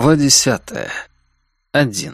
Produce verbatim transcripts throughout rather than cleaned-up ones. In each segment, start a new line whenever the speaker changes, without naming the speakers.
Глава десятая. Один.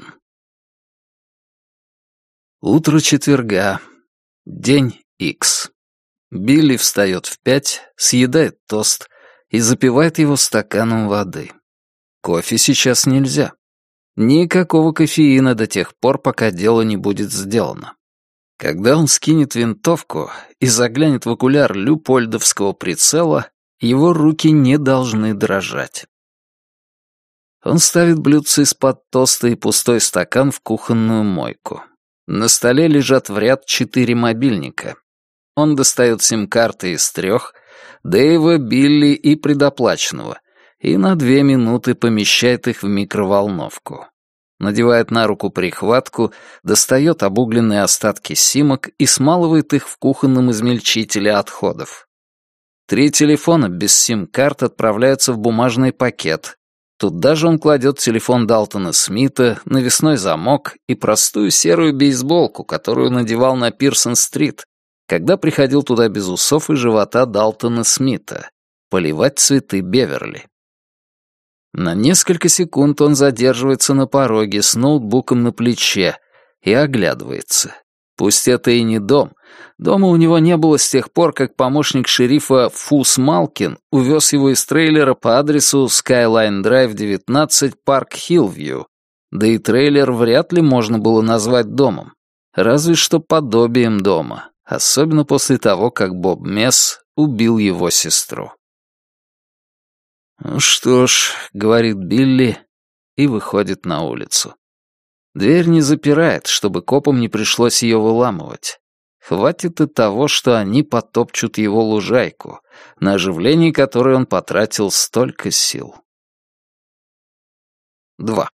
Утро четверга. День Икс. Билли встает в пять, съедает тост и запивает его стаканом воды. Кофе сейчас нельзя. Никакого кофеина до тех пор, пока дело не будет сделано. Когда он скинет винтовку и заглянет в окуляр люпольдовского прицела, его руки не должны дрожать. Он ставит блюдце из-под тоста и пустой стакан в кухонную мойку. На столе лежат в ряд четыре мобильника. Он достает сим-карты из трех, Дэйва, Билли и предоплаченного, и на две минуты помещает их в микроволновку. Надевает на руку прихватку, достает обугленные остатки симок и смалывает их в кухонном измельчителе отходов. Три телефона без сим-карт отправляются в бумажный пакет. Туда же он кладет телефон Далтона Смита, навесной замок и простую серую бейсболку, которую надевал на Пирсон-стрит, когда приходил туда без усов и живота Далтона Смита, поливать цветы Беверли. На несколько секунд он задерживается на пороге с ноутбуком на плече и оглядывается. Пусть это и не дом. Дома у него не было с тех пор, как помощник шерифа Фус Малкин увез его из трейлера по адресу Skyline Drive девятнадцать, Парк Хиллвью. Да и трейлер вряд ли можно было назвать домом. Разве что подобием дома. Особенно после того, как Боб Месс убил его сестру. «Ну что ж», — говорит Билли и выходит на улицу. Дверь не запирает, чтобы копам не пришлось ее выламывать. Хватит и того, что они потопчут его лужайку, на оживление которой он потратил столько сил. Два.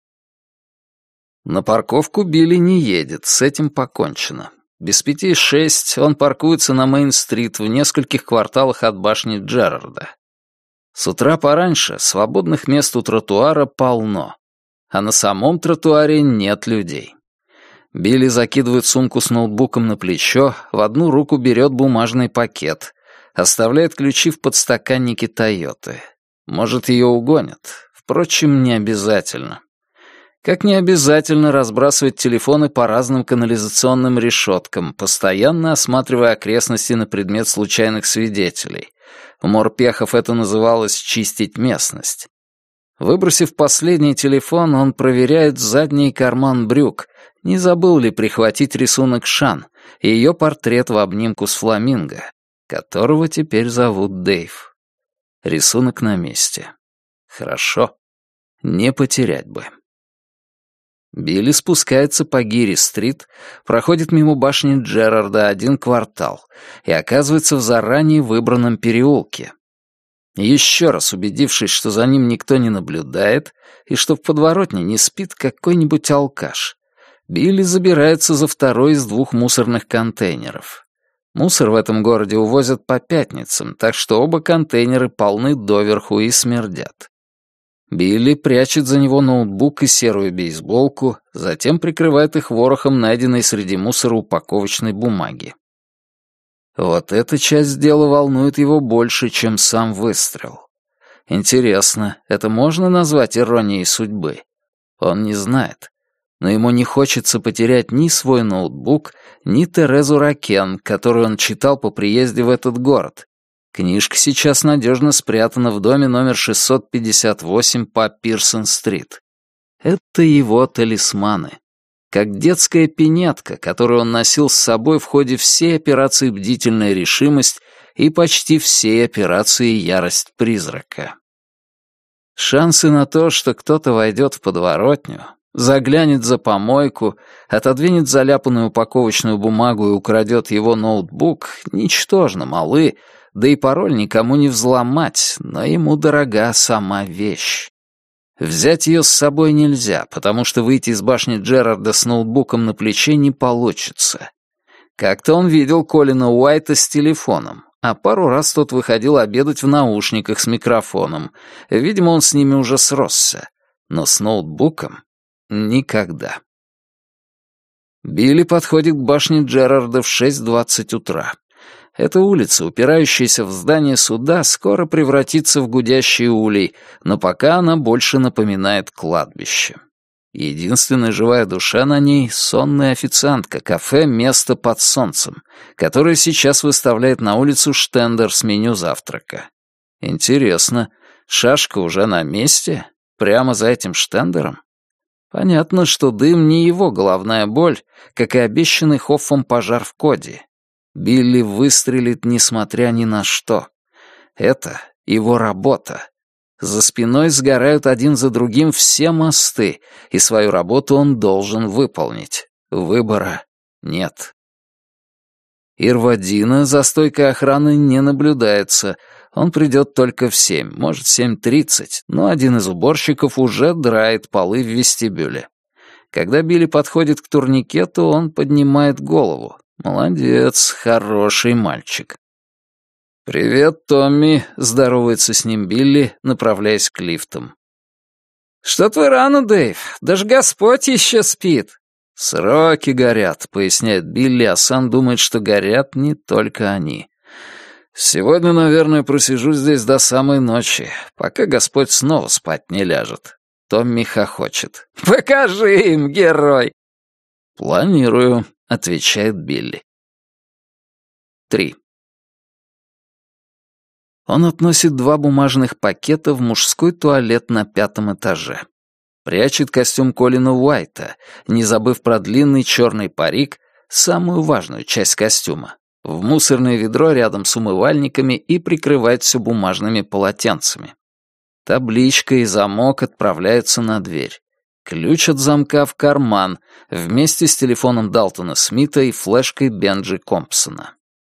На парковку Билли не едет, с этим покончено. Без пяти шесть он паркуется на Мейн-стрит в нескольких кварталах от башни Джерарда. С утра пораньше свободных мест у тротуара полно, а на самом тротуаре нет людей. Билли закидывает сумку с ноутбуком на плечо, в одну руку берет бумажный пакет, оставляет ключи в подстаканнике Тойоты. Может, ее угонят. Впрочем, не обязательно. Как не обязательно разбрасывать телефоны по разным канализационным решеткам, постоянно осматривая окрестности на предмет случайных свидетелей. У морпехов это называлось «чистить местность». Выбросив последний телефон, он проверяет задний карман брюк, не забыл ли прихватить рисунок Шан и ее портрет в обнимку с фламинго, которого теперь зовут Дэйв. Рисунок на месте. Хорошо. Не потерять бы. Билли спускается по Гири-стрит, проходит мимо башни Джерарда один квартал и оказывается в заранее выбранном переулке. Еще раз убедившись, что за ним никто не наблюдает и что в подворотне не спит какой-нибудь алкаш, Билли забирается за второй из двух мусорных контейнеров. Мусор в этом городе увозят по пятницам, так что оба контейнера полны доверху и смердят. Билли прячет за него ноутбук и серую бейсболку, затем прикрывает их ворохом найденной среди мусора упаковочной бумаги. Вот эта часть дела волнует его больше, чем сам выстрел. Интересно, это можно назвать иронией судьбы? Он не знает. Но ему не хочется потерять ни свой ноутбук, ни Терезу Ракен, которую он читал по приезде в этот город. Книжка сейчас надежно спрятана в доме номер шестьсот пятьдесят восемь по Пирсон-стрит. Это его талисманы. Как детская пинетка, которую он носил с собой в ходе всей операции «Бдительная решимость» и почти всей операции «Ярость призрака». Шансы на то, что кто-то войдет в подворотню, заглянет за помойку, отодвинет заляпанную упаковочную бумагу и украдет его ноутбук, ничтожно малы, да и пароль никому не взломать, но ему дорога сама вещь. Взять ее с собой нельзя, потому что выйти из башни Джерарда с ноутбуком на плече не получится. Как-то он видел Колина Уайта с телефоном, а пару раз тот выходил обедать в наушниках с микрофоном. Видимо, он с ними уже сросся. Но с ноутбуком никогда. Билли подходит к башне Джерарда в шесть двадцать утра. Эта улица, упирающаяся в здание суда, скоро превратится в гудящий улей, но пока она больше напоминает кладбище. Единственная живая душа на ней — сонная официантка кафе «Место под солнцем», которая сейчас выставляет на улицу штендер с меню завтрака. Интересно, шашка уже на месте? Прямо за этим штендером? Понятно, что дым не его головная боль, как и обещанный Хоффом пожар в Коди. Билли выстрелит, несмотря ни на что. Это его работа. За спиной сгорают один за другим все мосты, и свою работу он должен выполнить. Выбора нет. Ирвадина за стойкой охраны не наблюдается. Он придет только в семь, может, семь тридцать, но один из уборщиков уже драит полы в вестибюле. Когда Билли подходит к турникету, он поднимает голову. Молодец, хороший мальчик. «Привет, Томми», — здоровается с ним Билли, направляясь к лифтам. «Что-то рано, Дэйв, даже Господь еще спит». «Сроки горят», — поясняет Билли, а сам думает, что горят не только они. «Сегодня, наверное, просижу здесь до самой ночи, пока Господь снова спать не ляжет». Томми хохочет. «Покажи им, герой!» «Планирую», — отвечает Билли. Три. Он относит два бумажных пакета в мужской туалет на пятом этаже. Прячет костюм Колина Уайта, не забыв про длинный черный парик, самую важную часть костюма, в мусорное ведро рядом с умывальниками и прикрывает все бумажными полотенцами. Табличка и замок отправляются на дверь. Ключ от замка в карман, вместе с телефоном Далтона Смита и флешкой Бенджи Компсона.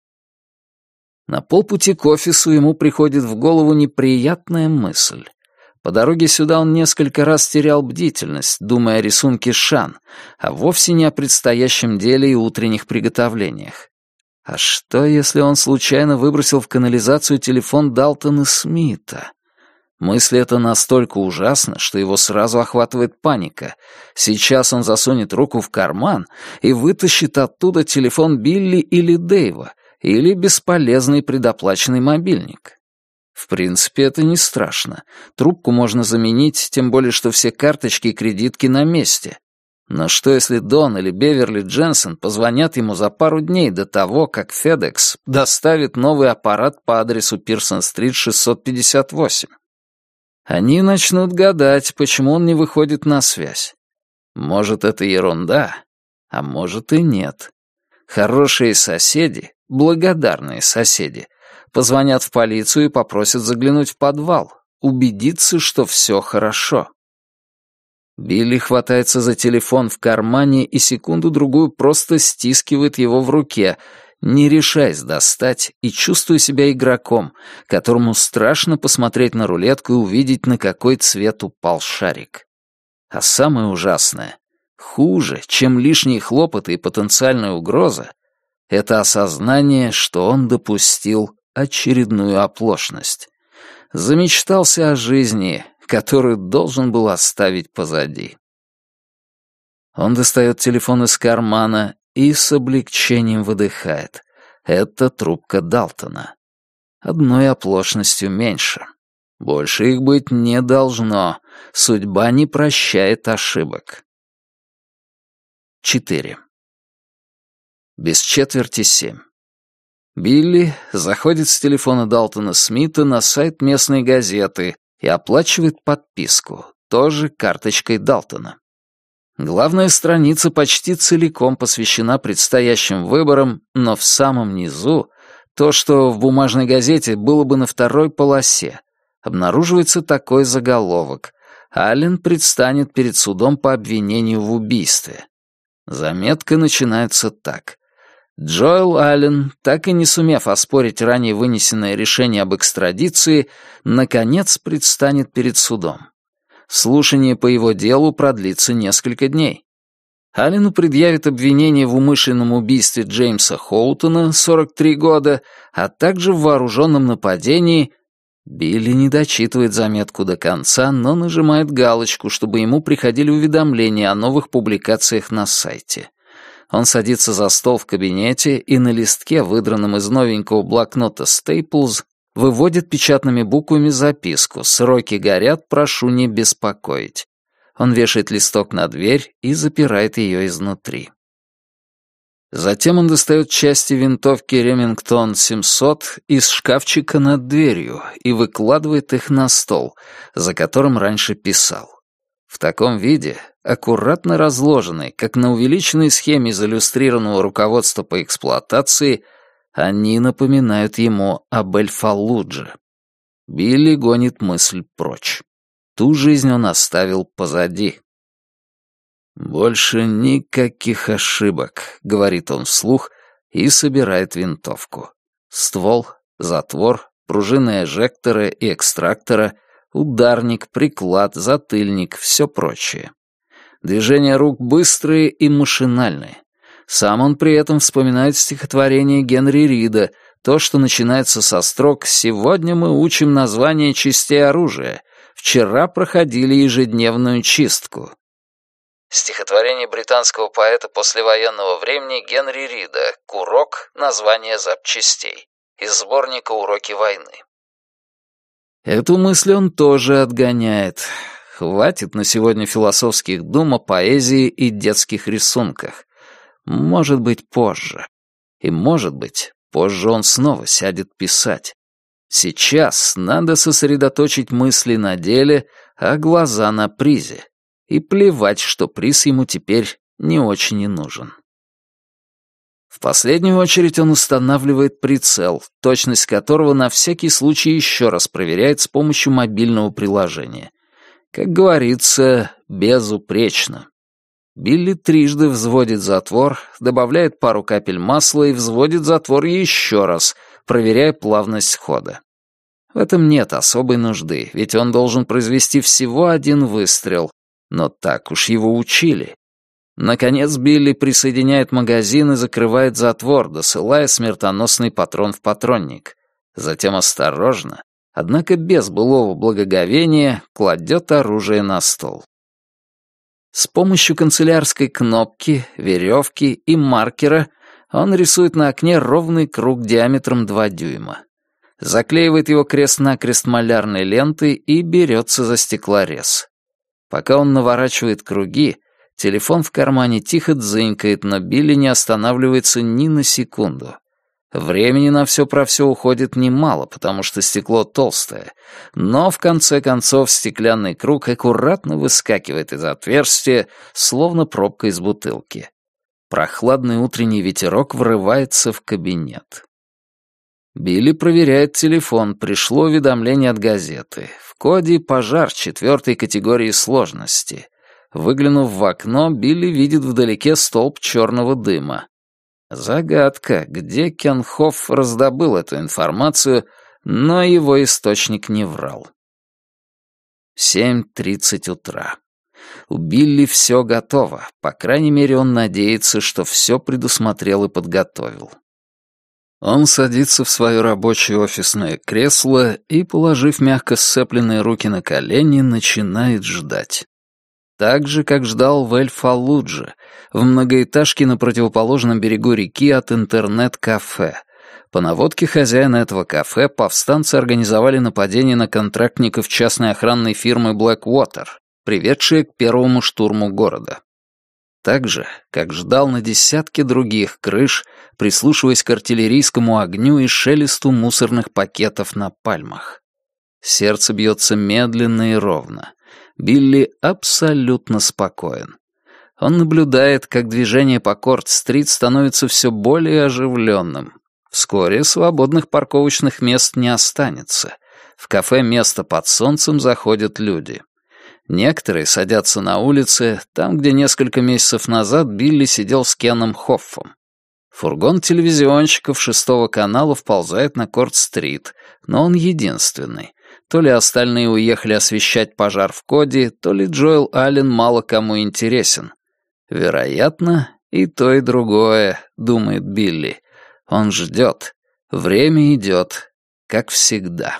На полпути к офису ему приходит в голову неприятная мысль. По дороге сюда он несколько раз терял бдительность, думая о рисунке Шан, а вовсе не о предстоящем деле и утренних приготовлениях. А что, если он случайно выбросил в канализацию телефон Далтона Смита? Мысль эта настолько ужасна, что его сразу охватывает паника. Сейчас он засунет руку в карман и вытащит оттуда телефон Билли или Дэйва, или бесполезный предоплаченный мобильник. В принципе, это не страшно. Трубку можно заменить, тем более, что все карточки и кредитки на месте. Но что, если Дон или Беверли Дженсен позвонят ему за пару дней до того, как FedEx доставит новый аппарат по адресу Пирсон-стрит шестьсот пятьдесят восемь? Они начнут гадать, почему он не выходит на связь. Может, это ерунда, а может и нет. Хорошие соседи, благодарные соседи, позвонят в полицию и попросят заглянуть в подвал, убедиться, что все хорошо. Билли хватается за телефон в кармане и секунду-другую просто стискивает его в руке, не решаясь достать и чувствуя себя игроком, которому страшно посмотреть на рулетку и увидеть, на какой цвет упал шарик. А самое ужасное, хуже, чем лишние хлопоты и потенциальная угроза, это осознание, что он допустил очередную оплошность. Замечтался о жизни, которую должен был оставить позади. Он достает телефон из кармана и с облегчением выдыхает. Это трубка Далтона. Одной оплошностью меньше. Больше их быть не должно. Судьба не прощает ошибок. Четыре. Без четверти семь. Билли заходит с телефона Далтона Смита на сайт местной газеты и оплачивает подписку, тоже карточкой Далтона. Главная страница почти целиком посвящена предстоящим выборам, но в самом низу то, что в бумажной газете было бы на второй полосе, обнаруживается такой заголовок: «Аллен предстанет перед судом по обвинению в убийстве». Заметка начинается так. Джоэл Аллен, так и не сумев оспорить ранее вынесенное решение об экстрадиции, наконец предстанет перед судом. Слушание по его делу продлится несколько дней. Аллену предъявят обвинение в умышленном убийстве Джеймса Хоутона, сорок три года, а также в вооруженном нападении. Билли не дочитывает заметку до конца, но нажимает галочку, чтобы ему приходили уведомления о новых публикациях на сайте. Он садится за стол в кабинете и на листке, выдранном из новенького блокнота Staples, выводит печатными буквами записку «Сроки горят, прошу не беспокоить». Он вешает листок на дверь и запирает ее изнутри. Затем он достает части винтовки Ремингтон семьсот из шкафчика над дверью и выкладывает их на стол, за которым раньше писал. В таком виде, аккуратно разложенные, как на увеличенной схеме из иллюстрированного руководства по эксплуатации, они напоминают ему об Эль-Фаллудже. Билли гонит мысль прочь. Ту жизнь он оставил позади. «Больше никаких ошибок», — говорит он вслух и собирает винтовку. Ствол, затвор, пружины эжектора и экстрактора, ударник, приклад, затыльник, все прочее. Движения рук быстрые и машинальные. Сам он при этом вспоминает стихотворение Генри Рида, то, что начинается со строк «Сегодня мы учим название частей оружия. Вчера проходили ежедневную чистку». Стихотворение британского поэта послевоенного времени Генри Рида «Курок. Название запчастей» из сборника «Уроки войны». Эту мысль он тоже отгоняет. Хватит на сегодня философских дум о поэзии и детских рисунках. Может быть, позже. И, может быть, позже он снова сядет писать. Сейчас надо сосредоточить мысли на деле, а глаза на призе. И плевать, что приз ему теперь не очень и нужен. В последнюю очередь он устанавливает прицел, точность которого на всякий случай еще раз проверяет с помощью мобильного приложения. Как говорится, безупречно. Билли трижды взводит затвор, добавляет пару капель масла и взводит затвор еще раз, проверяя плавность хода. В этом нет особой нужды, ведь он должен произвести всего один выстрел, но так уж его учили. Наконец Билли присоединяет магазин и закрывает затвор, досылая смертоносный патрон в патронник. Затем осторожно, однако без былого благоговения, кладет оружие на стол. С помощью канцелярской кнопки, веревки и маркера он рисует на окне ровный круг диаметром два дюйма. Заклеивает его крест-накрест малярной лентой и берется за стеклорез. Пока он наворачивает круги, телефон в кармане тихо дзынькает, но Билли не останавливается ни на секунду. Времени на все про все уходит немало, потому что стекло толстое, но в конце концов стеклянный круг аккуратно выскакивает из отверстия, словно пробка из бутылки. Прохладный утренний ветерок врывается в кабинет. Билли проверяет телефон, пришло уведомление от газеты. В коде пожар четвертой категории сложности. Выглянув в окно, Билли видит вдалеке столб черного дыма. Загадка, где Кен Хофф раздобыл эту информацию, но его источник не врал. семь тридцать утра. У Билли все готово, по крайней мере, он надеется, что все предусмотрел и подготовил. Он садится в свое рабочее офисное кресло и, положив мягко сцепленные руки на колени, начинает ждать. Так же, как ждал в Эль-Фаллудже, в многоэтажке на противоположном берегу реки от интернет-кафе. По наводке хозяина этого кафе повстанцы организовали нападение на контрактников частной охранной фирмы Blackwater, приведшее к первому штурму города. Так же, как ждал на десятке других крыш, прислушиваясь к артиллерийскому огню и шелесту мусорных пакетов на пальмах. Сердце бьется медленно и ровно. Билли абсолютно спокоен. Он наблюдает, как движение по Корт-стрит становится все более оживленным. Вскоре свободных парковочных мест не останется. В кафе «Место под солнцем» заходят люди. Некоторые садятся на улице, там, где несколько месяцев назад Билли сидел с Кеном Хоффом. Фургон телевизионщиков шестого канала вползает на Корт-стрит, но он единственный. То ли остальные уехали освещать пожар в Коди, то ли Джоэл Аллен мало кому интересен. Вероятно, и то, и другое, думает Билли. Он ждет. Время идет, как всегда.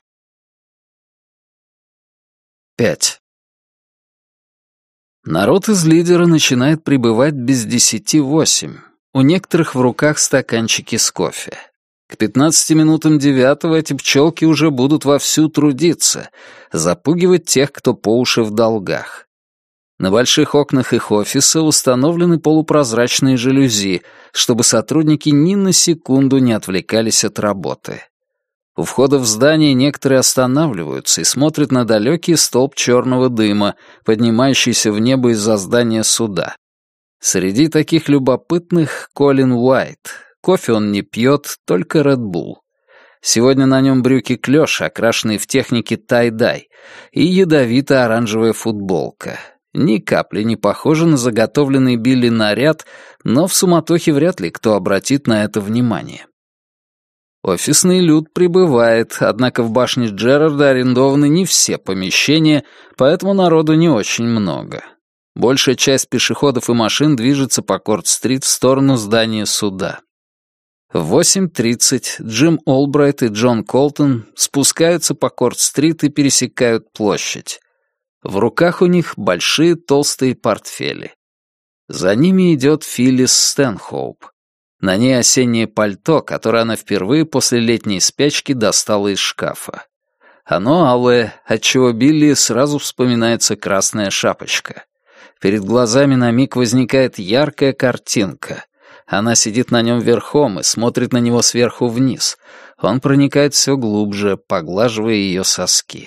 Пять. Народ из лидера начинает прибывать без десяти восемь. У некоторых в руках стаканчики с кофе. К пятнадцати минутам девятого эти пчелки уже будут вовсю трудиться, запугивать тех, кто по уши в долгах. На больших окнах их офиса установлены полупрозрачные жалюзи, чтобы сотрудники ни на секунду не отвлекались от работы. У входа в здание некоторые останавливаются и смотрят на далекий столб черного дыма, поднимающийся в небо из-за здания суда. Среди таких любопытных Колин Уайт. Кофе он не пьет, только Red Bull. Сегодня на нем брюки клёш, окрашенные в технике тай-дай, и ядовито-оранжевая футболка. Ни капли не похоже на заготовленный Билли наряд, но в суматохе вряд ли кто обратит на это внимание. Офисный люд прибывает, однако в башне Джерарда арендованы не все помещения, поэтому народу не очень много. Большая часть пешеходов и машин движется по Корт-стрит в сторону здания суда. В восемь тридцать Джим Олбрайт и Джон Колтон спускаются по Корт-стрит и пересекают площадь. В руках у них большие толстые портфели. За ними идет Филлис Стэнхоуп. На ней осеннее пальто, которое она впервые после летней спячки достала из шкафа. Оно алое, отчего Билли сразу вспоминается красная шапочка. Перед глазами на миг возникает яркая картинка. Она сидит на нем верхом и смотрит на него сверху вниз. Он проникает все глубже, поглаживая ее соски.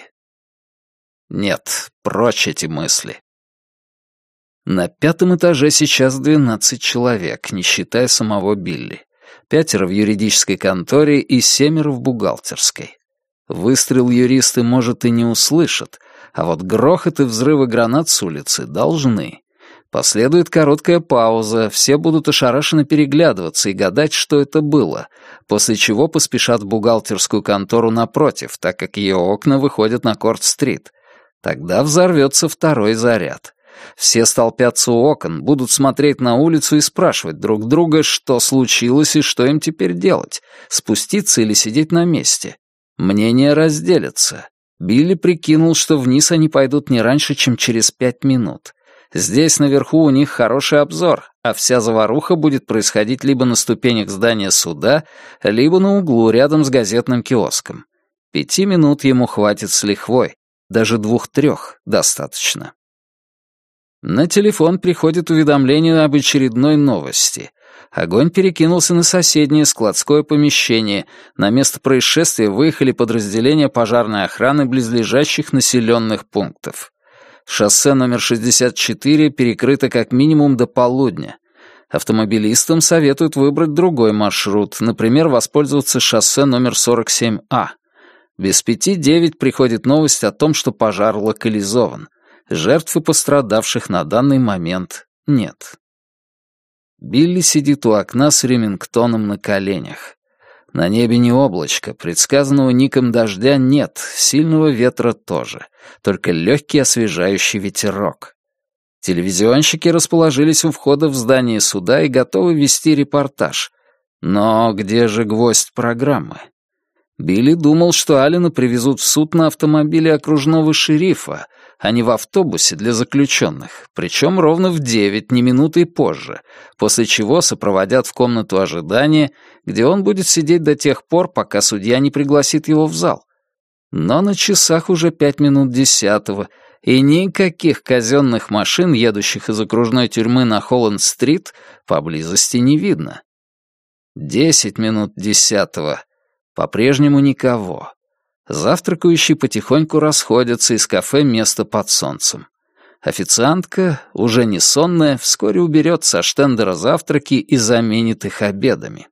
Нет, прочь эти мысли. На пятом этаже сейчас двенадцать человек, не считая самого Билли. Пятеро в юридической конторе и семеро в бухгалтерской. Выстрел юристы, может, и не услышат, а вот грохот и взрывы гранат с улицы должны. Последует короткая пауза, все будут ошарашенно переглядываться и гадать, что это было, после чего поспешат в бухгалтерскую контору напротив, так как ее окна выходят на Корт-стрит. Тогда взорвется второй заряд. Все столпятся у окон, будут смотреть на улицу и спрашивать друг друга, что случилось и что им теперь делать, спуститься или сидеть на месте. Мнения разделятся. Билли прикинул, что вниз они пойдут не раньше, чем через пять минут. Здесь наверху у них хороший обзор, а вся заваруха будет происходить либо на ступенях здания суда, либо на углу рядом с газетным киоском. Пяти минут ему хватит с лихвой, даже двух-трех достаточно. На телефон приходит уведомление об очередной новости. Огонь перекинулся на соседнее складское помещение. На место происшествия выехали подразделения пожарной охраны близлежащих населенных пунктов. Шоссе номер шестьдесят четыре перекрыто как минимум до полудня. Автомобилистам советуют выбрать другой маршрут, например, воспользоваться шоссе номер сорок семь А. Без пяти девять приходит новость о том, что пожар локализован. Жертв и пострадавших на данный момент нет. Билли сидит у окна с Ремингтоном на коленях. На небе не облачко, предсказанного Ником дождя нет, сильного ветра тоже, только легкий освежающий ветерок. Телевизионщики расположились у входа в здание суда и готовы вести репортаж. Но где же гвоздь программы? Билли думал, что Аллена привезут в суд на автомобиле окружного шерифа, а не в автобусе для заключенных, причем ровно в девять, не минутой позже, после чего сопроводят в комнату ожидания, где он будет сидеть до тех пор, пока судья не пригласит его в зал. Но на часах уже пять минут десятого, и никаких казенных машин, едущих из окружной тюрьмы на Холланд-стрит, поблизости не видно. Десять минут десятого. По-прежнему никого. Завтракающие потихоньку расходятся из кафе «Место под солнцем». Официантка, уже не сонная, вскоре уберет со штендера завтраки и заменит их обедами.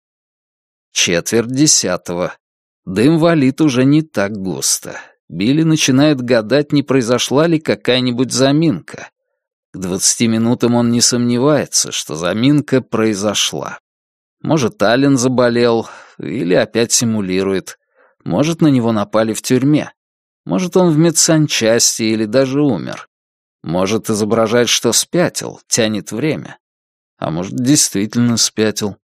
Четверть десятого. Дым валит уже не так густо. Билли начинает гадать, не произошла ли какая-нибудь заминка. К двадцати минутам он не сомневается, что заминка произошла. Может, Аллен заболел или опять симулирует. Может, на него напали в тюрьме. Может, он в медсанчасти или даже умер. Может, изображает, что спятил, тянет время. А может, действительно спятил.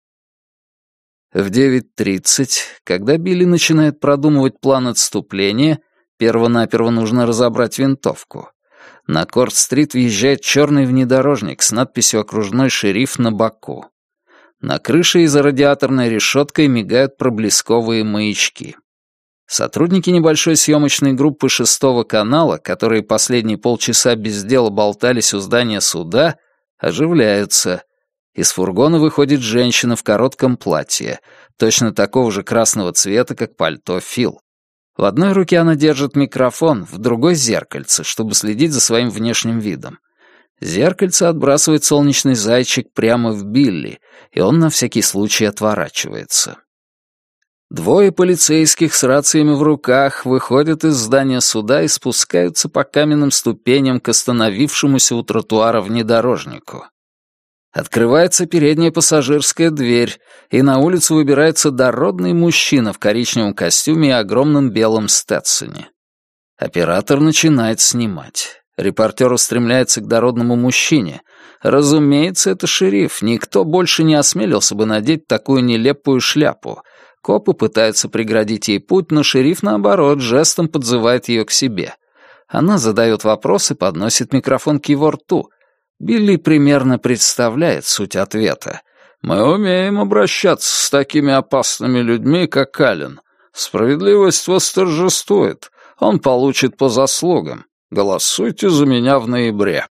В девять тридцать, когда Билли начинает продумывать план отступления, перво-наперво нужно разобрать винтовку. На Корт-стрит въезжает черный внедорожник с надписью «Окружной шериф» на боку. На крыше и за радиаторной решеткой мигают проблесковые маячки. Сотрудники небольшой съемочной группы шестого канала, которые последние полчаса без дела болтались у здания суда, оживляются. Из фургона выходит женщина в коротком платье, точно такого же красного цвета, как пальто Фил. В одной руке она держит микрофон, в другой — зеркальце, чтобы следить за своим внешним видом. Зеркальце отбрасывает солнечный зайчик прямо в Билли, и он на всякий случай отворачивается. Двое полицейских с рациями в руках выходят из здания суда и спускаются по каменным ступеням к остановившемуся у тротуара внедорожнику. Открывается передняя пассажирская дверь, и на улицу выбирается дородный мужчина в коричневом костюме и огромном белом стетсоне. Оператор начинает снимать. Репортер устремляется к дородному мужчине. Разумеется, это шериф, никто больше не осмелился бы надеть такую нелепую шляпу. Копы пытаются преградить ей путь, но шериф, наоборот, жестом подзывает ее к себе. Она задает вопрос и подносит микрофон к его рту. Билли примерно представляет суть ответа. «Мы умеем обращаться с такими опасными людьми, как Аллен. Справедливость восторжествует. Он получит по заслугам. Голосуйте за меня в ноябре».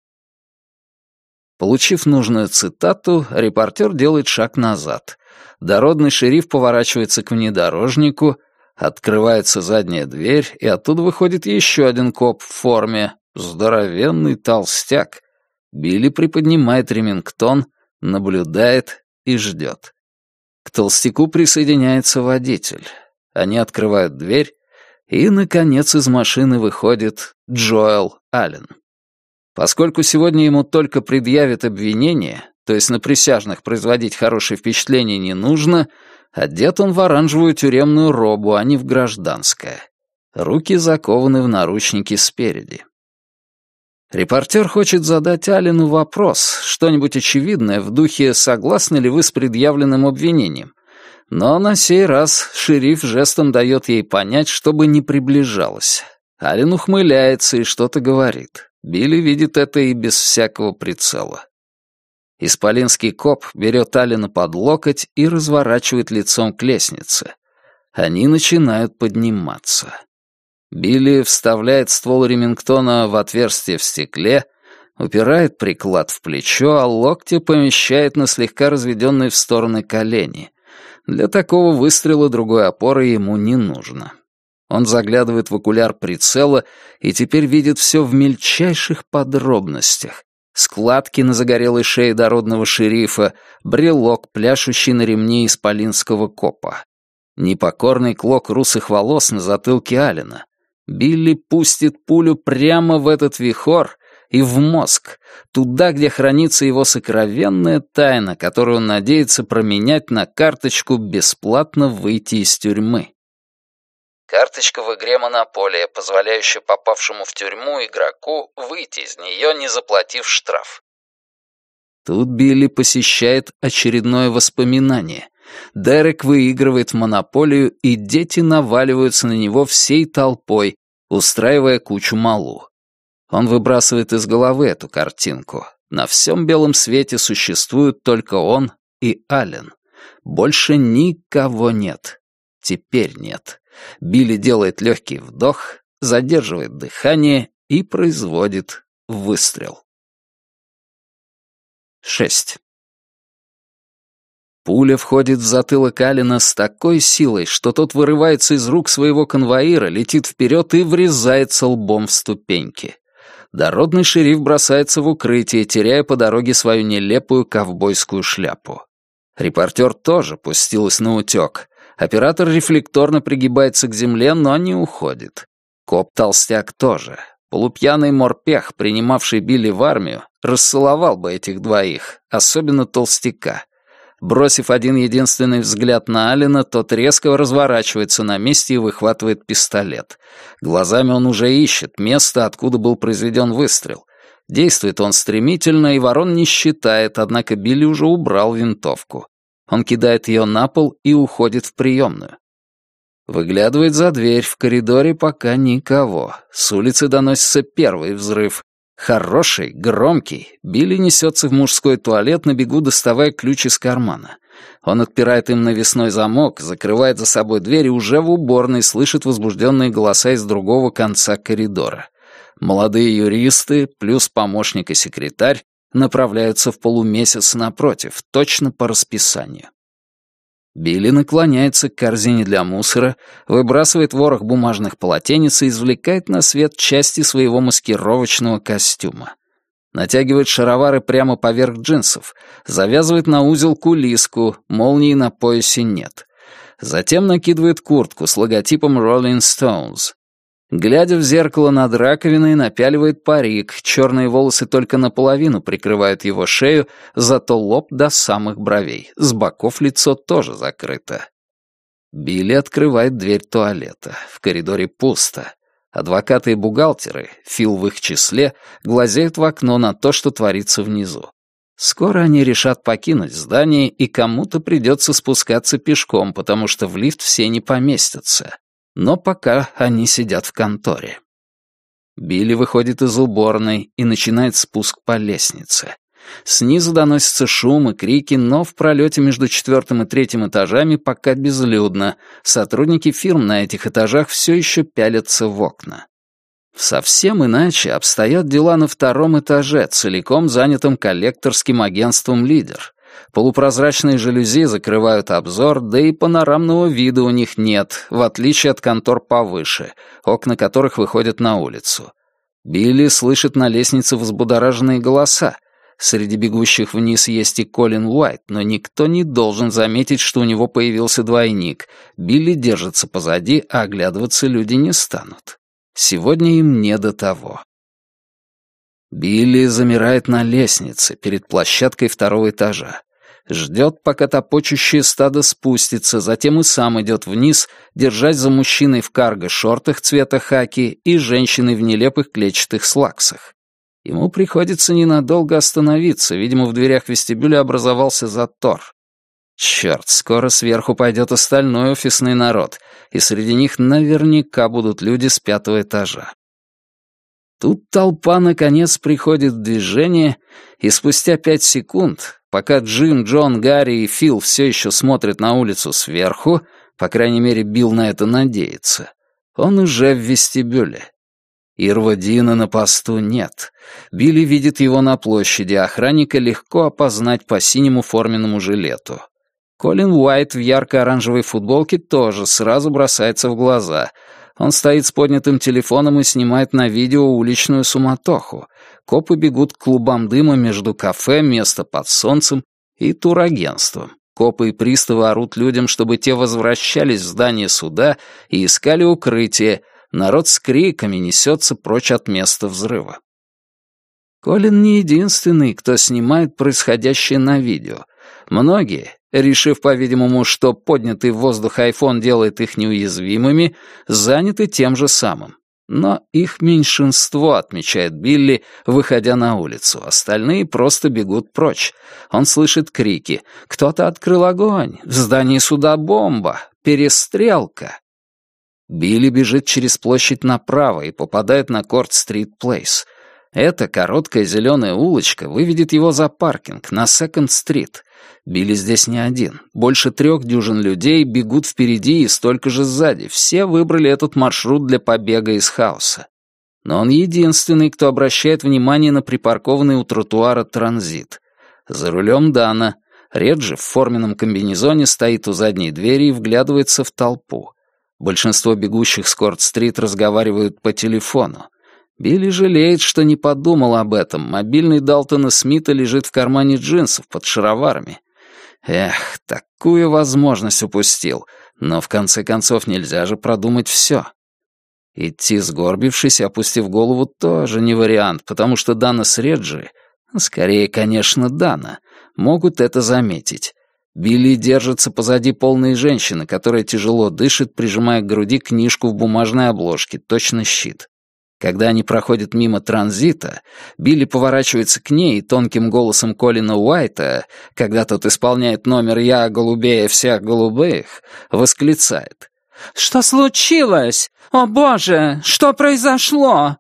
Получив нужную цитату, репортер делает шаг назад. Дородный шериф поворачивается к внедорожнику, открывается задняя дверь, и оттуда выходит еще один коп в форме, здоровенный толстяк. Билли приподнимает ремингтон, наблюдает и ждет. К толстяку присоединяется водитель. Они открывают дверь, и, наконец, из машины выходит Джоэл Аллен. Поскольку сегодня ему только предъявят обвинение, то есть на присяжных производить хорошее впечатление не нужно, одет он в оранжевую тюремную робу, а не в гражданское. Руки закованы в наручники спереди. Репортер хочет задать Аллену вопрос, что-нибудь очевидное в духе «согласны ли вы с предъявленным обвинением?». Но на сей раз шериф жестом дает ей понять, чтобы не приближалась. Аллен ухмыляется и что-то говорит. Билли видит это и без всякого прицела. Исполинский коп берет Аллена под локоть и разворачивает лицом к лестнице. Они начинают подниматься. Билли вставляет ствол ремингтона в отверстие в стекле, упирает приклад в плечо, а локти помещает на слегка разведенные в стороны колени. Для такого выстрела другой опоры ему не нужно. Он заглядывает в окуляр прицела и теперь видит все в мельчайших подробностях. Складки на загорелой шее дородного шерифа, брелок, пляшущий на ремне исполинского копа. Непокорный клок русых волос на затылке Аллена. Билли пустит пулю прямо в этот вихор и в мозг, туда, где хранится его сокровенная тайна, которую он надеется променять на карточку «Бесплатно выйти из тюрьмы». Карточка в игре «Монополия», позволяющая попавшему в тюрьму игроку выйти из нее, не заплатив штраф. Тут Билли посещает очередное воспоминание. Дерек выигрывает в «Монополию», и дети наваливаются на него всей толпой, устраивая кучу малу. Он выбрасывает из головы эту картинку. На всем белом свете существуют только он и Аллен. Больше никого нет. Теперь нет. Билли делает легкий вдох, задерживает дыхание и производит выстрел. Шесть. Пуля входит в затылок Аллена с такой силой, что тот вырывается из рук своего конвоира, летит вперед и врезается лбом в ступеньки. Дородный шериф бросается в укрытие, теряя по дороге свою нелепую ковбойскую шляпу. Репортер тоже пустилась наутек. Оператор рефлекторно пригибается к земле, но не уходит. Коп-толстяк тоже. Полупьяный морпех, принимавший Билли в армию, расцеловал бы этих двоих, особенно толстяка. Бросив один единственный взгляд на Аллена, тот резко разворачивается на месте и выхватывает пистолет. Глазами он уже ищет место, откуда был произведен выстрел. Действует он стремительно, и ворон не считает, однако Билли уже убрал винтовку. Он кидает ее на пол и уходит в приемную. Выглядывает за дверь, в коридоре пока никого. С улицы доносится первый взрыв. Хороший, громкий. Билли несется в мужской туалет, на бегу доставая ключ из кармана. Он отпирает им навесной замок, закрывает за собой дверь и уже в уборной слышит возбужденные голоса из другого конца коридора. Молодые юристы, плюс помощник и секретарь, направляются в полумесяц напротив, точно по расписанию. Билли наклоняется к корзине для мусора, выбрасывает ворох бумажных полотенец и извлекает на свет части своего маскировочного костюма. Натягивает шаровары прямо поверх джинсов, завязывает на узел кулиску, молнии на поясе нет. Затем накидывает куртку с логотипом Rolling Stones. Глядя в зеркало над раковиной, напяливает парик, черные волосы только наполовину прикрывают его шею, зато лоб до самых бровей, с боков лицо тоже закрыто. Билли открывает дверь туалета. В коридоре пусто. Адвокаты и бухгалтеры, Фил в их числе, глазеют в окно на то, что творится внизу. Скоро они решат покинуть здание, и кому-то придется спускаться пешком, потому что в лифт все не поместятся. Но пока они сидят в конторе. Билли выходит из уборной и начинает спуск по лестнице. Снизу доносятся шум и крики, но в пролете между четвертым и третьим этажами пока безлюдно. Сотрудники фирм на этих этажах все еще пялятся в окна. Совсем иначе обстоят дела на втором этаже, целиком занятым коллекторским агентством «Лидер». Полупрозрачные жалюзи закрывают обзор, да и панорамного вида у них нет, в отличие от контор повыше, окна которых выходят на улицу. Билли слышит на лестнице взбудораженные голоса. Среди бегущих вниз есть и Колин Уайт, но никто не должен заметить, что у него появился двойник. Билли держится позади, а оглядываться люди не станут. Сегодня им не до того. Билли замирает на лестнице перед площадкой второго этажа. Ждет, пока топочущее стадо спустится, затем и сам идет вниз, держась за мужчиной в карго-шортах цвета хаки и женщиной в нелепых клетчатых слаксах. Ему приходится ненадолго остановиться, видимо, в дверях вестибюля образовался затор. Черт, скоро сверху пойдет остальной офисный народ, и среди них наверняка будут люди с пятого этажа. Тут толпа наконец приходит в движение, и спустя пять секунд, пока Джим, Джон, Гарри и Фил все еще смотрят на улицу сверху, по крайней мере, Билл на это надеется, он уже в вестибюле. Ирва Дина на посту нет. Билли видит его на площади, охранника легко опознать по синему форменному жилету. Колин Уайт в ярко-оранжевой футболке тоже сразу бросается в глаза. Он стоит с поднятым телефоном и снимает на видео уличную суматоху. Копы бегут к клубам дыма между кафе, место под солнцем и турагентством. Копы и приставы орут людям, чтобы те возвращались в здание суда и искали укрытие. Народ с криками несется прочь от места взрыва. Колин не единственный, кто снимает происходящее на видео. Многие, решив, по-видимому, что поднятый в воздух айфон делает их неуязвимыми, заняты тем же самым. Но их меньшинство, отмечает Билли, выходя на улицу. Остальные просто бегут прочь. Он слышит крики. «Кто-то открыл огонь! В здании суда бомба! Перестрелка!» Билли бежит через площадь направо и попадает на Корт-стрит Плейс. Эта короткая зеленая улочка выведет его за паркинг на Секонд-стрит. Билли здесь не один. Больше трех дюжин людей бегут впереди и столько же сзади. Все выбрали этот маршрут для побега из хаоса. Но он единственный, кто обращает внимание на припаркованный у тротуара транзит. За рулем Дана. Реджи в форменном комбинезоне стоит у задней двери и вглядывается в толпу. Большинство бегущих с Корт-стрит разговаривают по телефону. Билли жалеет, что не подумал об этом. Мобильный Далтона Смита лежит в кармане джинсов под шароварами. Эх, такую возможность упустил. Но в конце концов нельзя же продумать все. Идти сгорбившись и опустив голову тоже не вариант, потому что Дана с Реджи, скорее, конечно, Дана, могут это заметить. Билли держится позади полной женщины, которая тяжело дышит, прижимая к груди книжку в бумажной обложке, точно щит. Когда они проходят мимо транзита, Билли поворачивается к ней и тонким голосом Колина Уайта, когда тот исполняет номер «Я голубее всех голубых», восклицает: «Что случилось? О, Боже, что произошло?»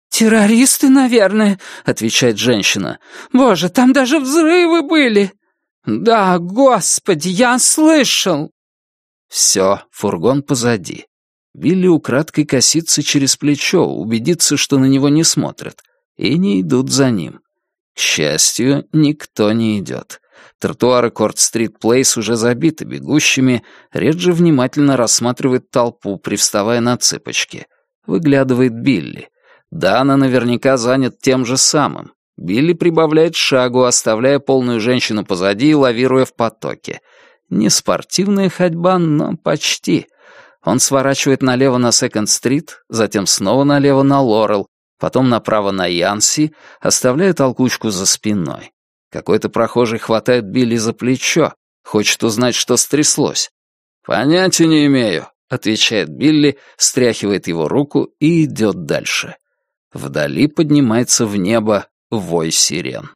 «Террористы, наверное», — отвечает женщина. «Боже, там даже взрывы были!»
«Да, господи, я слышал!»
Все, фургон позади. Билли украдкой косится через плечо, убедиться, что на него не смотрят, и не идут за ним. К счастью, никто не идет. Тротуары Корт-стрит Плейс уже забиты бегущими, Реджи внимательно рассматривает толпу, привставая на цыпочки. Выглядывает Билли. Дана наверняка занят тем же самым. Билли прибавляет шагу, оставляя полную женщину позади и лавируя в потоке. Не спортивная ходьба, но почти. Он сворачивает налево на Секонд-стрит, затем снова налево на Лорел, потом направо на Янси, оставляя толкучку за спиной. Какой-то прохожий хватает Билли за плечо, хочет узнать, что стряслось. «Понятия не имею», — отвечает Билли, стряхивает его руку и идет дальше. Вдали поднимается в небо вой сирен.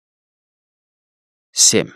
Семь.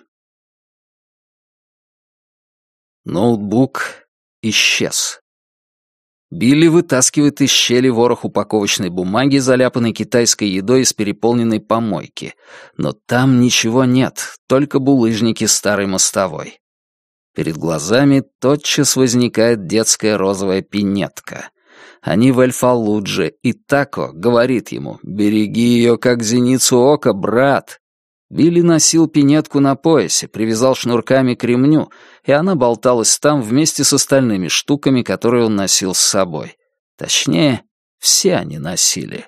Ноутбук исчез. Билли вытаскивает из щели ворох упаковочной бумаги, заляпанной китайской едой из переполненной помойки. Но там ничего нет, только булыжники старой мостовой. Перед глазами тотчас возникает детская розовая пинетка. Они в Эль-Фаллудже, и Тако говорит ему: «Береги ее, как зеницу ока, брат». Билли носил пинетку на поясе, привязал шнурками к ремню, и она болталась там вместе с остальными штуками, которые он носил с собой. Точнее, все они носили.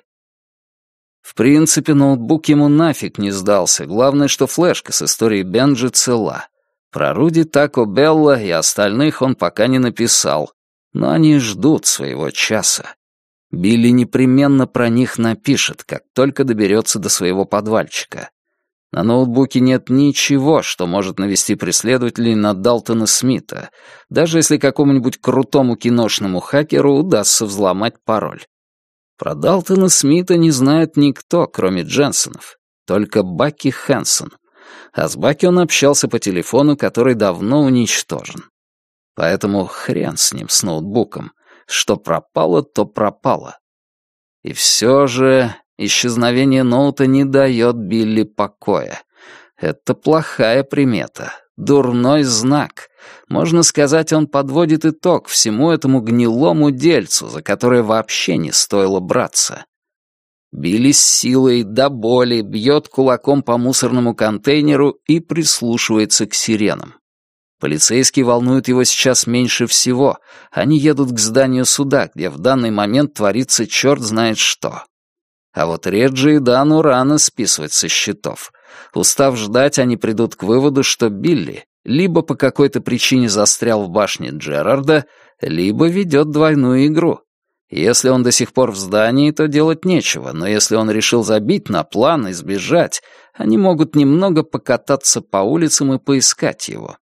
В принципе, ноутбук ему нафиг не сдался, главное, что флешка с историей Бенджи цела. Про Руди, Тако Белла и остальных он пока не написал, но они ждут своего часа. Билли непременно про них напишет, как только доберется до своего подвальчика. На ноутбуке нет ничего, что может навести преследователей на Далтона Смита, даже если какому-нибудь крутому киношному хакеру удастся взломать пароль. Про Далтона Смита не знает никто, кроме Дженсонов, только Баки Хэнсон. А с Баки он общался по телефону, который давно уничтожен. Поэтому хрен с ним, с ноутбуком. Что пропало, то пропало. И все же исчезновение ноута не дает Билли покоя. Это плохая примета, дурной знак. Можно сказать, он подводит итог всему этому гнилому дельцу, за которое вообще не стоило браться. Билли с силой до боли бьет кулаком по мусорному контейнеру и прислушивается к сиренам. Полицейские волнуют его сейчас меньше всего. Они едут к зданию суда, где в данный момент творится черт знает что. А вот Реджи и Дану рано списывать со счетов. Устав ждать, они придут к выводу, что Билли либо по какой-то причине застрял в башне Джерарда, либо ведет двойную игру. Если он до сих пор в здании, то делать нечего, но если он решил забить на план и сбежать, они могут немного покататься по улицам и поискать его.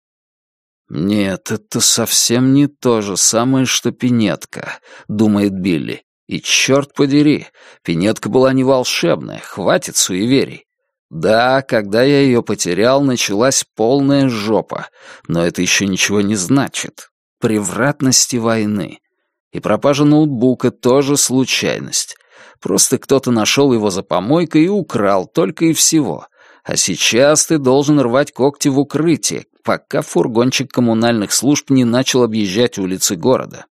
«Нет, это совсем не то же самое, что пинетка», — думает Билли. И черт подери, пинетка была не волшебная, хватит суеверий. Да, когда я ее потерял, началась полная жопа, но это еще ничего не значит. Превратности войны. И пропажа ноутбука тоже случайность. Просто кто-то нашел его за помойкой и украл, только и всего. А сейчас ты должен рвать когти в укрытии, пока фургончик коммунальных служб не начал объезжать улицы города.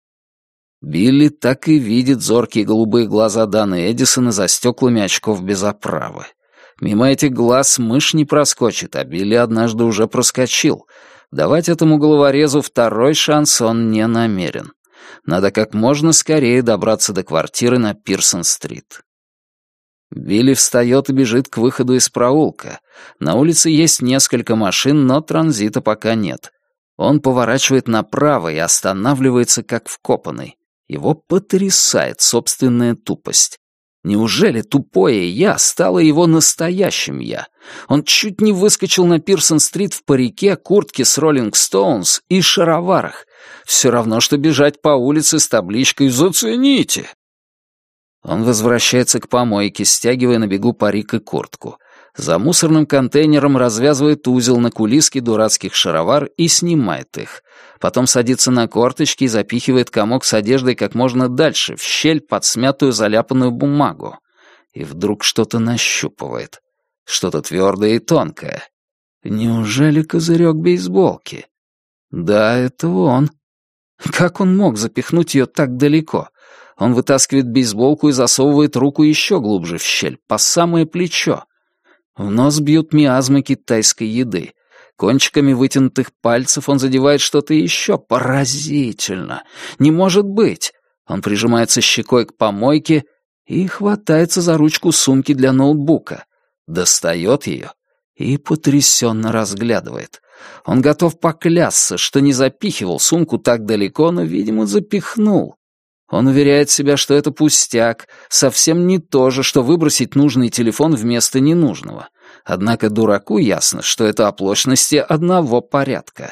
Билли так и видит зоркие голубые глаза Даны Эдисона за стеклами очков без оправы. Мимо этих глаз мышь не проскочит, а Билли однажды уже проскочил. Давать этому головорезу второй шанс он не намерен. Надо как можно скорее добраться до квартиры на Пирсон-стрит. Билли встает и бежит к выходу из проулка. На улице есть несколько машин, но транзита пока нет. Он поворачивает направо и останавливается как вкопанный. Его потрясает собственная тупость. Неужели тупое «я» стало его настоящим «я»? Он чуть не выскочил на Пирсон-стрит в парике, куртке с Роллинг Стоунс и шароварах. Все равно, что бежать по улице с табличкой «Зацените». Он возвращается к помойке, стягивая на бегу парик и куртку. За мусорным контейнером развязывает узел на кулиске дурацких шаровар и снимает их. Потом садится на корточки и запихивает комок с одеждой как можно дальше, в щель под смятую заляпанную бумагу. И вдруг что-то нащупывает. Что-то твердое и тонкое. Неужели козырек бейсболки? Да, это он. Как он мог запихнуть ее так далеко? Он вытаскивает бейсболку и засовывает руку еще глубже в щель, по самое плечо. В нос бьют миазмы китайской еды. Кончиками вытянутых пальцев он задевает что-то еще. Поразительно! Не может быть! Он прижимается щекой к помойке и хватается за ручку сумки для ноутбука. Достает ее и потрясенно разглядывает. Он готов поклясться, что не запихивал сумку так далеко, но, видимо, запихнул. Он уверяет себя, что это пустяк, совсем не то же, что выбросить нужный телефон вместо ненужного. Однако дураку ясно, что это оплошности одного порядка.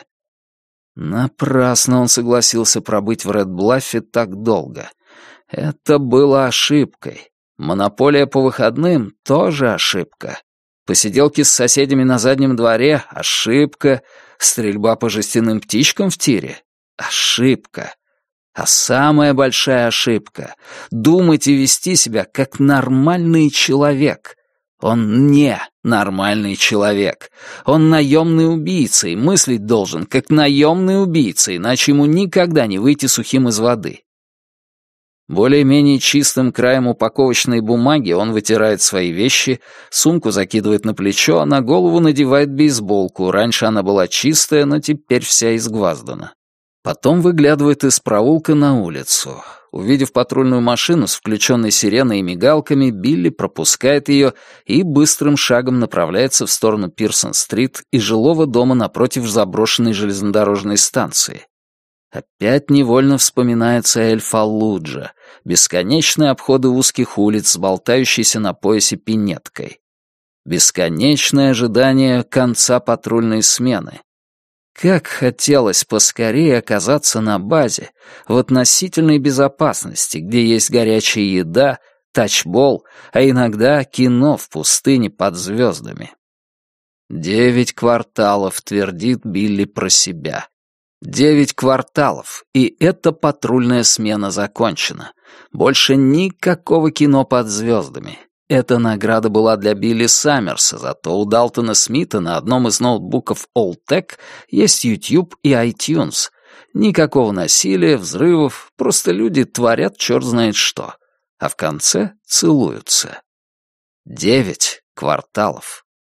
Напрасно он согласился пробыть в Ред-Блаффе так долго. Это было ошибкой. Монополия по выходным — тоже ошибка. Посиделки с соседями на заднем дворе — ошибка. Стрельба по жестяным птичкам в тире — ошибка. А самая большая ошибка — думать и вести себя как нормальный человек. Он не нормальный человек. Он наемный убийца и мыслить должен как наемный убийца, иначе ему никогда не выйти сухим из воды. Более-менее чистым краем упаковочной бумаги он вытирает свои вещи, сумку закидывает на плечо, а на голову надевает бейсболку. Раньше она была чистая, но теперь вся изгваздана. Потом выглядывает из проулка на улицу. Увидев патрульную машину с включенной сиреной и мигалками, Билли пропускает ее и быстрым шагом направляется в сторону Пирсон-стрит и жилого дома напротив заброшенной железнодорожной станции. Опять невольно вспоминается Эль-Фаллуджа, бесконечные обходы узких улиц с болтающейся на поясе пинеткой. Бесконечное ожидание конца патрульной смены. Как хотелось поскорее оказаться на базе, в относительной безопасности, где есть горячая еда, тачбол, а иногда кино в пустыне под звездами. Девять кварталов, твердит Билли про себя. Девять кварталов, и эта патрульная смена закончена. Больше никакого кино под звездами. Эта награда была для Билли Саммерса, зато у Далтона Смита на одном из ноутбуков Alltech есть YouTube и iTunes. Никакого насилия, взрывов, просто люди творят черт знает что. А в конце целуются. Девять кварталов.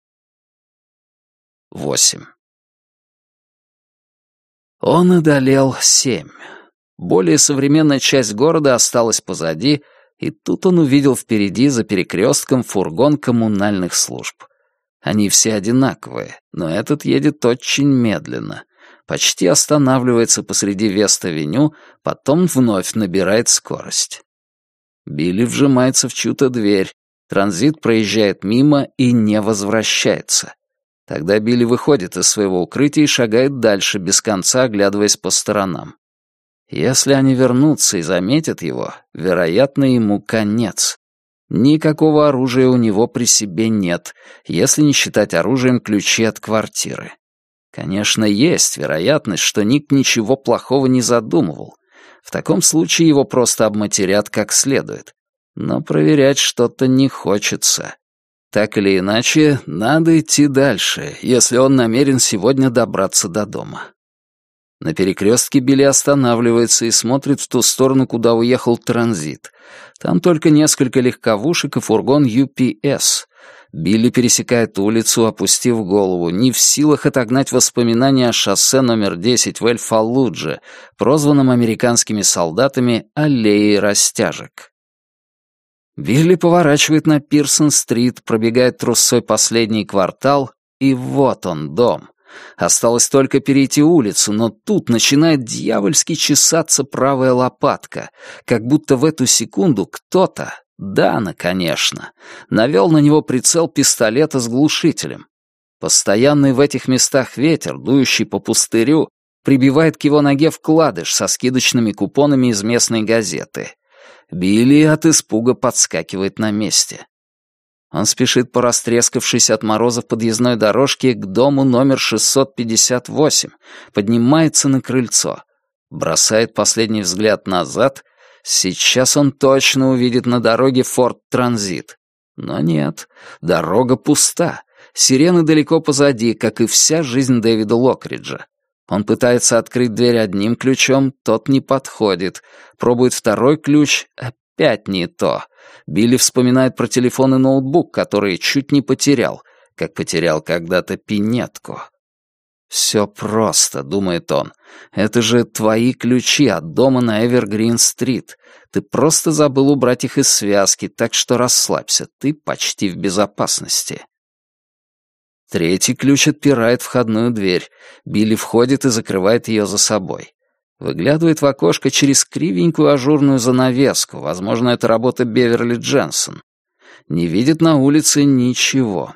Восемь. Он одолел семь. Более современная часть города осталась позади, и тут он увидел впереди за перекрестком фургон коммунальных служб. Они все одинаковые, но этот едет очень медленно. Почти останавливается посреди Вест-авеню, потом вновь набирает скорость. Билли вжимается в чью-то дверь, транзит проезжает мимо и не возвращается. Тогда Билли выходит из своего укрытия и шагает дальше, без конца оглядываясь по сторонам. Если они вернутся и заметят его, вероятно, ему конец. Никакого оружия у него при себе нет, если не считать оружием ключи от квартиры. Конечно, есть вероятность, что Ник ничего плохого не задумывал. В таком случае его просто обматерят как следует. Но проверять что-то не хочется. Так или иначе, надо идти дальше, если он намерен сегодня добраться до дома. На перекрестке Билли останавливается и смотрит в ту сторону, куда уехал транзит. Там только несколько легковушек и фургон ю пи эс. Билли пересекает улицу, опустив голову, не в силах отогнать воспоминания о шоссе номер десять в Эль-Фаллудже, прозванном американскими солдатами «аллеей растяжек». Билли поворачивает на Пирсон-стрит, пробегает трусцой последний квартал, и вот он, дом. Осталось только перейти улицу, но тут начинает дьявольски чесаться правая лопатка, как будто в эту секунду кто-то, Дана, конечно, навел на него прицел пистолета с глушителем. Постоянный в этих местах ветер, дующий по пустырю, прибивает к его ноге вкладыш со скидочными купонами из местной газеты. Билли от испуга подскакивает на месте. Он спешит по растрескавшейся от морозов подъездной дорожке к дому номер шестьсот пятьдесят восемь, поднимается на крыльцо, бросает последний взгляд назад. Сейчас он точно увидит на дороге Форд Транзит. Но нет, дорога пуста. Сирены далеко позади, как и вся жизнь Дэвида Локриджа. Он пытается открыть дверь одним ключом, тот не подходит. Пробует второй ключ, опять не то. Билли вспоминает про телефон и ноутбук, который чуть не потерял, как потерял когда-то пинетку. «Все просто», — думает он. «Это же твои ключи от дома на Эвергрин-стрит. Ты просто забыл убрать их из связки, так что расслабься, ты почти в безопасности». Третий ключ отпирает входную дверь. Билли входит и закрывает ее за собой. Выглядывает в окошко через кривенькую ажурную занавеску. Возможно, это работа Беверли Дженсон. Не видит на улице ничего.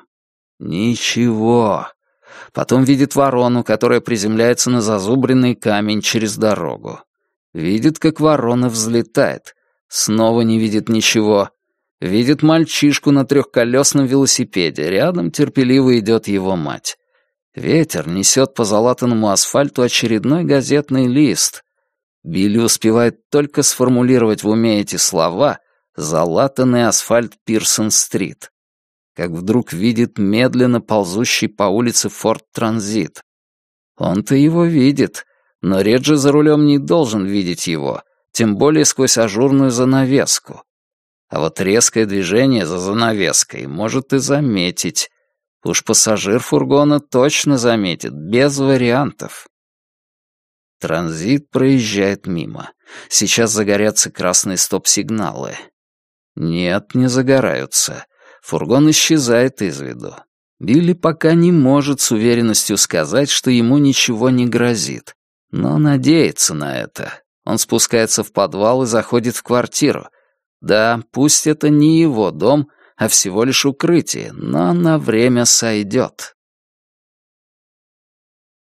Ничего. Потом видит ворону, которая приземляется на зазубренный камень через дорогу. Видит, как ворона взлетает. Снова не видит ничего. Видит мальчишку на трехколесном велосипеде. Рядом терпеливо идет его мать. Ветер несет по залатанному асфальту очередной газетный лист. Билли успевает только сформулировать в уме эти слова «залатанный асфальт Пирсон-стрит», как вдруг видит медленно ползущий по улице Форд Транзит. Он-то его видит, но Реджи за рулем не должен видеть его, тем более сквозь ажурную занавеску. А вот резкое движение за занавеской может и заметить. Уж пассажир фургона точно заметит, без вариантов. Транзит проезжает мимо. Сейчас загорятся красные стоп-сигналы. Нет, не загораются. Фургон исчезает из виду. Билли пока не может с уверенностью сказать, что ему ничего не грозит. Но надеется на это. Он спускается в подвал и заходит в квартиру. Да, пусть это не его дом, а всего лишь укрытие, но на время сойдет.